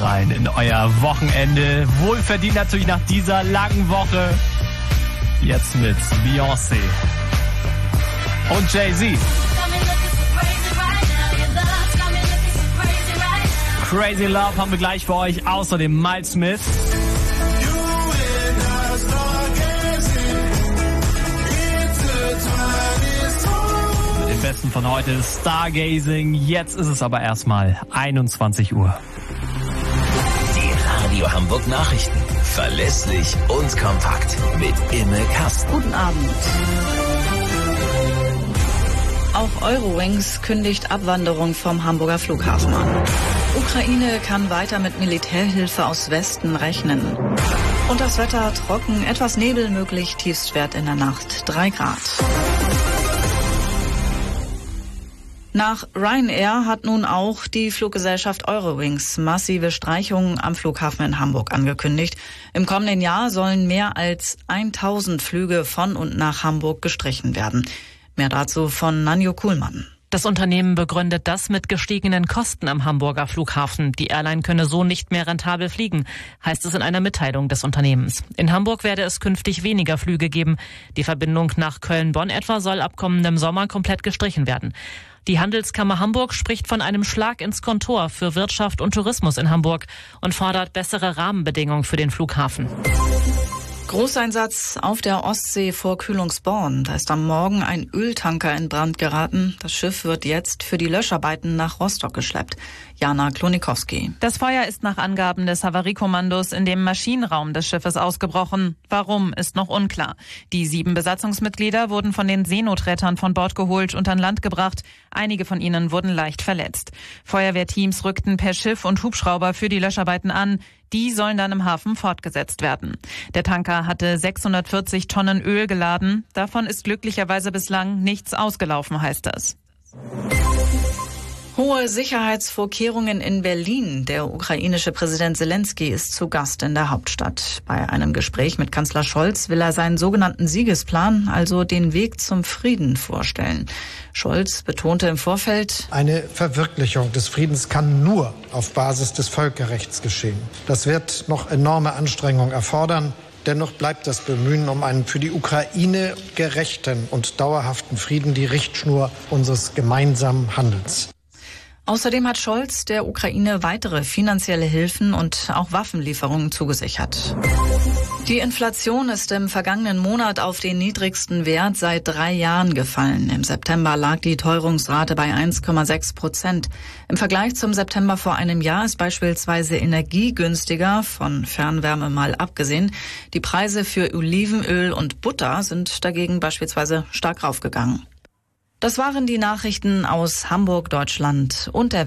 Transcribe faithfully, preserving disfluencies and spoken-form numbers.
rein in euer Wochenende. Wohlverdient natürlich nach dieser langen Woche. Jetzt mit Beyoncé und Jay-Z. Crazy Love haben wir gleich für euch. Außerdem Miles Smith. Mit dem Besten von heute Stargazing. Jetzt ist es aber erstmal einundzwanzig Uhr. Die Radio Hamburg Nachrichten. Verlässlich und kompakt. Mit Imme Kasten. Guten Abend. Auch Eurowings kündigt Abwanderung vom Hamburger Flughafen an. Ukraine kann weiter mit Militärhilfe aus Westen rechnen. Und das Wetter trocken, etwas Nebel möglich, Tiefstwert in der Nacht drei Grad. Nach Ryanair hat nun auch die Fluggesellschaft Eurowings massive Streichungen am Flughafen in Hamburg angekündigt. Im kommenden Jahr sollen mehr als tausend Flüge von und nach Hamburg gestrichen werden. Mehr dazu von Nanjo Kuhlmann. Das Unternehmen begründet das mit gestiegenen Kosten am Hamburger Flughafen. Die Airline könne so nicht mehr rentabel fliegen, heißt es in einer Mitteilung des Unternehmens. In Hamburg werde es künftig weniger Flüge geben. Die Verbindung nach Köln-Bonn etwa soll ab kommendem Sommer komplett gestrichen werden. Die Handelskammer Hamburg spricht von einem Schlag ins Kontor für Wirtschaft und Tourismus in Hamburg und fordert bessere Rahmenbedingungen für den Flughafen. Großeinsatz auf der Ostsee vor Kühlungsborn. Da ist am Morgen ein Öltanker in Brand geraten. Das Schiff wird jetzt für die Löscharbeiten nach Rostock geschleppt. Jana Klonikowski. Das Feuer ist nach Angaben des Havariekommandos in dem Maschinenraum des Schiffes ausgebrochen. Warum, ist noch unklar. Die sieben Besatzungsmitglieder wurden von den Seenotrettern von Bord geholt und an Land gebracht. Einige von ihnen wurden leicht verletzt. Feuerwehrteams rückten per Schiff und Hubschrauber für die Löscharbeiten an. Die sollen dann im Hafen fortgesetzt werden. Der Tanker hatte sechshundertvierzig Tonnen Öl geladen. Davon ist glücklicherweise bislang nichts ausgelaufen, heißt es. Hohe Sicherheitsvorkehrungen in Berlin. Der ukrainische Präsident Zelensky ist zu Gast in der Hauptstadt. Bei einem Gespräch mit Kanzler Scholz will er seinen sogenannten Siegesplan, also den Weg zum Frieden, vorstellen. Scholz betonte im Vorfeld: Eine Verwirklichung des Friedens kann nur auf Basis des Völkerrechts geschehen. Das wird noch enorme Anstrengungen erfordern. Dennoch bleibt das Bemühen um einen für die Ukraine gerechten und dauerhaften Frieden die Richtschnur unseres gemeinsamen Handelns. Außerdem hat Scholz der Ukraine weitere finanzielle Hilfen und auch Waffenlieferungen zugesichert. Die Inflation ist im vergangenen Monat auf den niedrigsten Wert seit drei Jahren gefallen. Im September lag die Teuerungsrate bei eins Komma sechs Prozent. Im Vergleich zum September vor einem Jahr ist beispielsweise Energie günstiger, von Fernwärme mal abgesehen. Die Preise für Olivenöl und Butter sind dagegen beispielsweise stark raufgegangen. Das waren die Nachrichten aus Hamburg, Deutschland und der